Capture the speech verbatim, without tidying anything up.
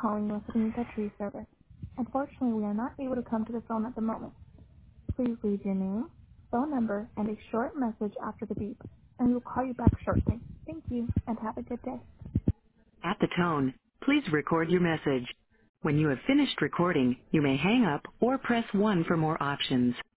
calling Yosemite Tree Service. Unfortunately, we are not able to come to the phone at the moment. Please leave your name, phone number, and a short message after the beep, and we will call you back shortly. Thank you, and have a good day. At the tone, please record your message. When you have finished recording, you may hang up or press one for more options.